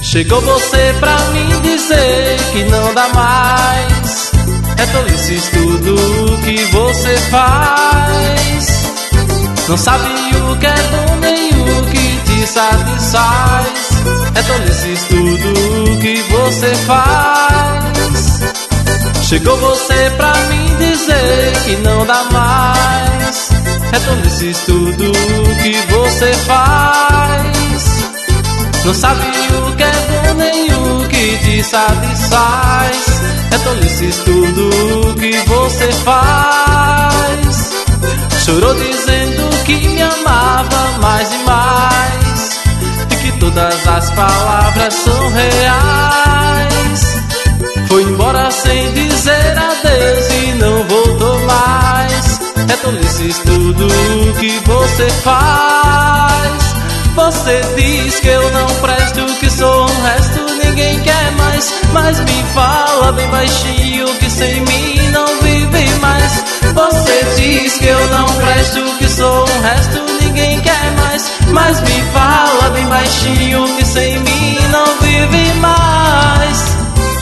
Chegou você pra mim dizer que não dá mais. É tolice tudo que você faz. Não sabe o que é bom nem o que te satisfaz. É tolice tudo que você faz. Chegou você pra mim dizer que não dá mais. É tolice tudo que você faz. Não sabe o que é bom nem o que te satisfaz. É tolice tudo que você faz. Chorou dizendo que me amava mais e mais, e que todas as palavras são reais. Foi embora sem dizer adeus e não voltou mais. É tolice tudo que você faz. Você diz que eu não presto, que sou um resto, ninguém quer mais. Mas me fala bem baixinho que sem mim não vive mais. Você diz que eu não presto, que sou um resto, ninguém quer mais. Mas me fala bem baixinho que sem mim não vive mais.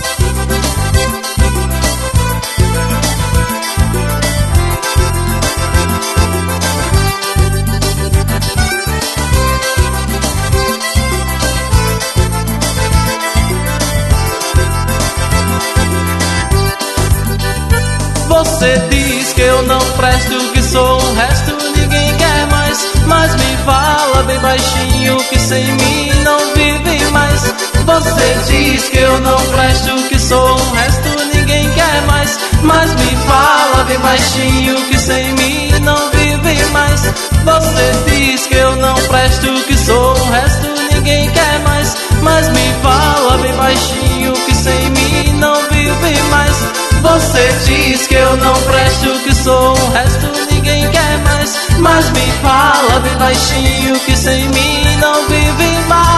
Você diz que eu não presto, que sou um resto, ninguém quer mais. Mas me fala bem baixinho que sem mim não vive mais. Você diz que eu não presto, que sou um resto, ninguém quer mais. Mas me fala bem baixinho que sem mim não vive mais. Você diz que eu não presto, que sou um resto, ninguém quer mais. Mas me fala bem baixinho que sem mim não vive mais. Você diz que eu não presto, que sou um resto, ninguém quer mais. Mas me fala bem baixinho que sem mim não vive mais.